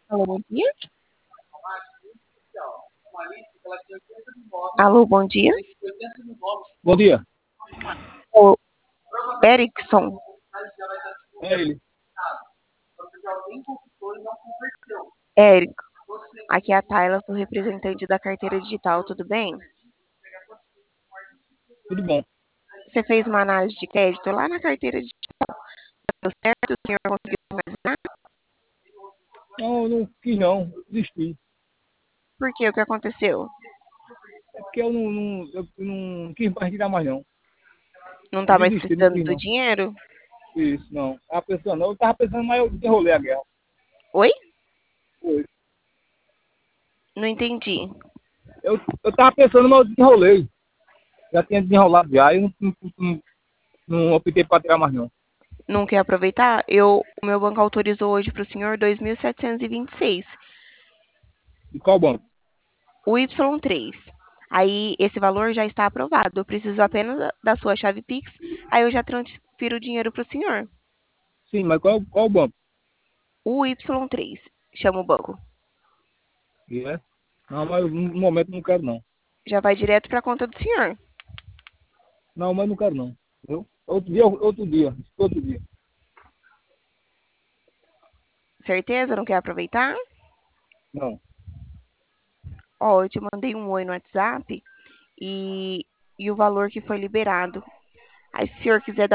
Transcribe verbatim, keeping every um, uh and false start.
Alô, bom dia. Alô, bom dia. Bom dia. O Erickson. É ele. Eric, aqui é a Tayla, sou representante da carteira digital, tudo bem? Tudo bom. Você fez uma análise de crédito lá na carteira digital, deu certo? O senhor conseguiu imaginar? Não, eu não quis não, desisti. Por quê? O que aconteceu? É porque eu não, não, eu não quis mais tirar mais não. Não Eu tá mais desisti, não precisando quis do não. dinheiro? Isso, não. Tava pensando não, eu tava pensando, mas eu enrolei a guerra. Oi? Foi. Não entendi. Eu, eu tava pensando, mas eu desenrolei. Já tinha desenrolado já, eu não, não, não, não optei para tirar mais não. Não quer aproveitar? Eu, o meu banco autorizou hoje para o senhor dois mil setecentos e vinte e seis. E qual banco? O Y três. Aí esse valor já está aprovado. Eu preciso apenas da da sua chave Pix. Aí eu já transfiro o dinheiro para o senhor. Sim, mas qual, qual banco? O Y três. Chama o banco. E é? Não, mas eu, no momento não quero não. Já vai direto para a conta do senhor. Não, mas não quero não. Entendeu? Outro dia, outro dia, outro dia. Certeza? Não quer aproveitar? Não. Ó, eu te mandei um oi no WhatsApp e, e o valor que foi liberado. Aí, se o senhor quiser dar